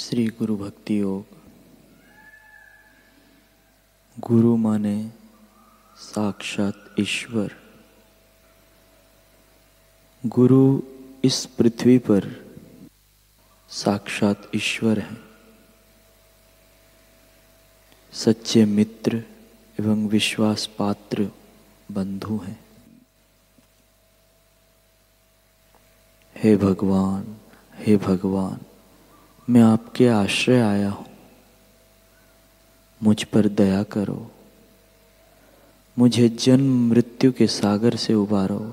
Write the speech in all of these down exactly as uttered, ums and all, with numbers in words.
श्री गुरु भक्ति योग। गुरु माने साक्षात ईश्वर। गुरु इस पृथ्वी पर साक्षात ईश्वर हैं, सच्चे मित्र एवं विश्वास पात्र बंधु हैं। हे भगवान, हे भगवान, मैं आपके आश्रय आया हूं, मुझ पर दया करो, मुझे जन्म मृत्यु के सागर से उबारो।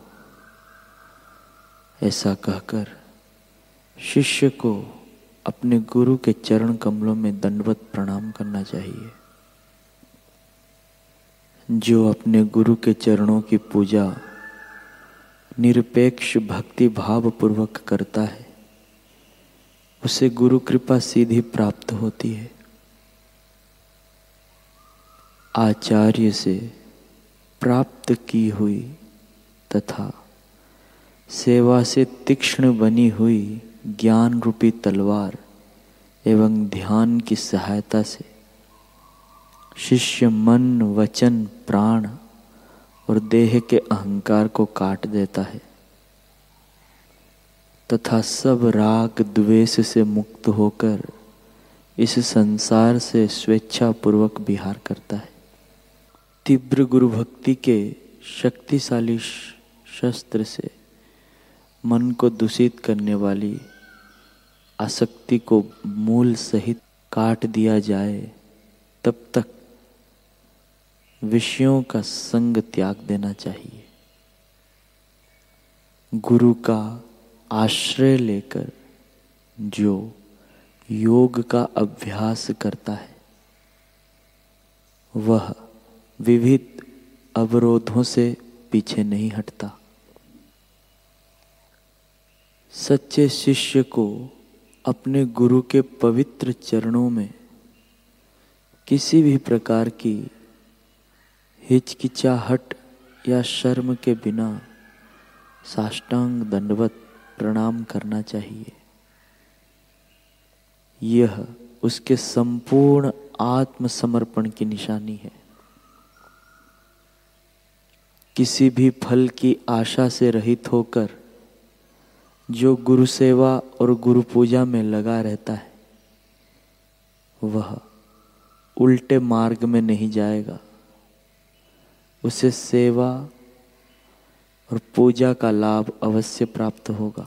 ऐसा कहकर शिष्य को अपने गुरु के चरण कमलों में दंडवत प्रणाम करना चाहिए। जो अपने गुरु के चरणों की पूजा निरपेक्ष भक्ति भाव पूर्वक करता है, उसे गुरु कृपा सीधी प्राप्त होती है। आचार्य से प्राप्त की हुई तथा सेवा से तीक्ष्ण बनी हुई ज्ञान रूपी तलवार एवं ध्यान की सहायता से शिष्य मन, वचन, प्राण और देह के अहंकार को काट देता है तथा सब राग द्वेष से मुक्त होकर इस संसार से स्वेच्छा पूर्वक विहार करता है। तीव्र गुरु भक्ति के शक्तिशाली शस्त्र से मन को दूषित करने वाली आसक्ति को मूल सहित काट दिया जाए, तब तक विषयों का संग त्याग देना चाहिए। गुरु का आश्रय लेकर जो योग का अभ्यास करता है, वह विविध अवरोधों से पीछे नहीं हटता। सच्चे शिष्य को अपने गुरु के पवित्र चरणों में किसी भी प्रकार की हिचकिचाहट या शर्म के बिना साष्टांग दंडवत प्रणाम करना चाहिए। यह उसके संपूर्ण आत्मसमर्पण की निशानी है। किसी भी फल की आशा से रहित होकर जो गुरु सेवा और गुरु पूजा में लगा रहता है, वह उल्टे मार्ग में नहीं जाएगा। उसे सेवा और पूजा का लाभ अवश्य प्राप्त होगा।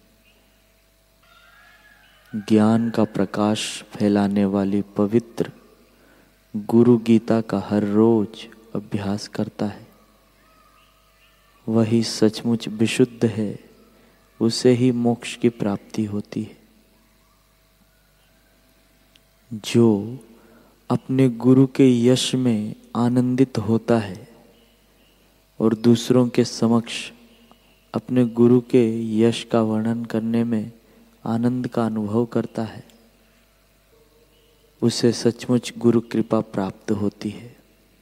ज्ञान का प्रकाश फैलाने वाली पवित्र गुरु गीता का हर रोज अभ्यास करता है, वही सचमुच विशुद्ध है, उसे ही मोक्ष की प्राप्ति होती है। जो अपने गुरु के यश में आनंदित होता है और दूसरों के समक्ष अपने गुरु के यश का वर्णन करने में आनंद का अनुभव करता है, उसे सचमुच गुरु कृपा प्राप्त होती है।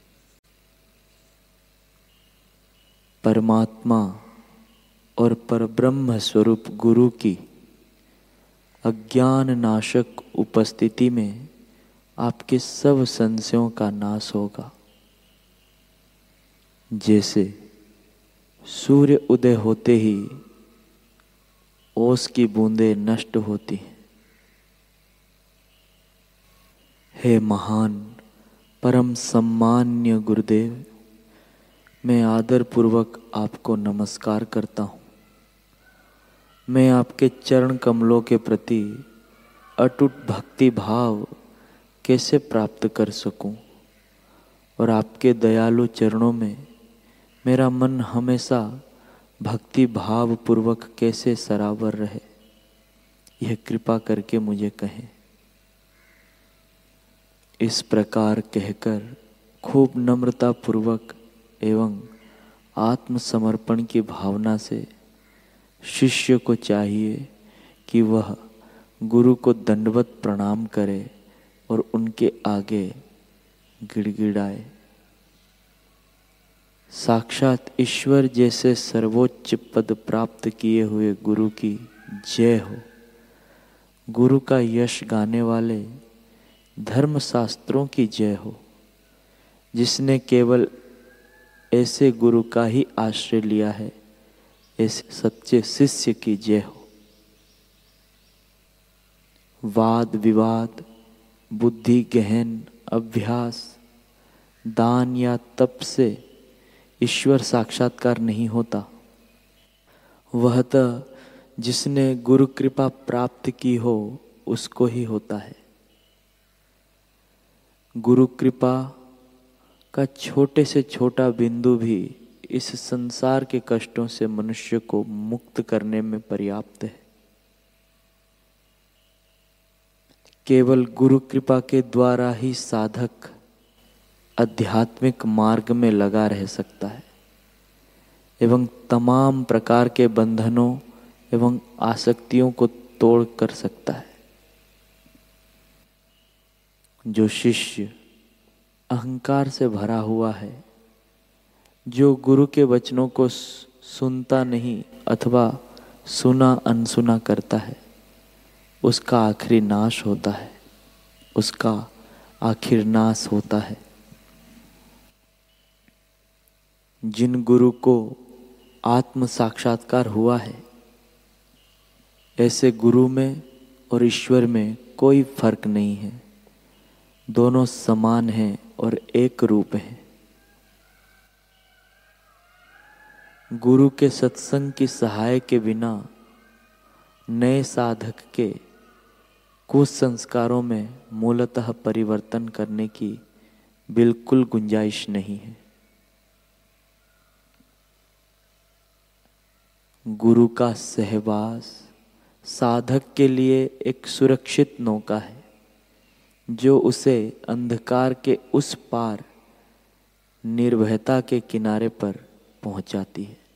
परमात्मा और परब्रह्म स्वरूप गुरु की अज्ञान नाशक उपस्थिति में आपके सब संशयों का नाश होगा। जैसे सूर्य उदय होते ही ओस की बूंदें नष्ट होती हैं। हे महान परम सम्मान्य गुरुदेव, मैं आदर पूर्वक आपको नमस्कार करता हूँ। मैं आपके चरण कमलों के प्रति अटूट भक्ति भाव कैसे प्राप्त कर सकूं और आपके दयालु चरणों में मेरा मन हमेशा भक्ति भाव पूर्वक कैसे सरावर रहे, यह कृपा करके मुझे कहें। इस प्रकार कहकर खूब नम्रता पूर्वक एवं आत्मसमर्पण की भावना से शिष्य को चाहिए कि वह गुरु को दंडवत प्रणाम करे और उनके आगे गिड़गिड़ाए। साक्षात ईश्वर जैसे सर्वोच्च पद प्राप्त किए हुए गुरु की जय हो। गुरु का यश गाने वाले धर्म शास्त्रों की जय हो। जिसने केवल ऐसे गुरु का ही आश्रय लिया है, ऐसे सच्चे शिष्य की जय हो। वाद विवाद, बुद्धि गहन अभ्यास, दान या तप से ईश्वर साक्षात्कार नहीं होता। वह तो जिसने गुरु कृपा प्राप्त की हो उसको ही होता है। गुरु कृपा का छोटे से छोटा बिंदु भी इस संसार के कष्टों से मनुष्य को मुक्त करने में पर्याप्त है। केवल गुरु कृपा के द्वारा ही साधक आध्यात्मिक मार्ग में लगा रह सकता है एवं तमाम प्रकार के बंधनों एवं आसक्तियों को तोड़ कर सकता है। जो शिष्य अहंकार से भरा हुआ है, जो गुरु के वचनों को सुनता नहीं अथवा सुना अनसुना करता है, उसका आखिरी नाश होता है, उसका आखिर नाश होता है। जिन गुरु को आत्म साक्षात्कार हुआ है, ऐसे गुरु में और ईश्वर में कोई फर्क नहीं है। दोनों समान हैं और एक रूप हैं। गुरु के सत्संग की सहाय के बिना नए साधक के कुसंस्कारों में मूलतः परिवर्तन करने की बिल्कुल गुंजाइश नहीं है। गुरु का सहवास साधक के लिए एक सुरक्षित नौका है, जो उसे अंधकार के उस पार निर्भयता के किनारे पर पहुंचाती है।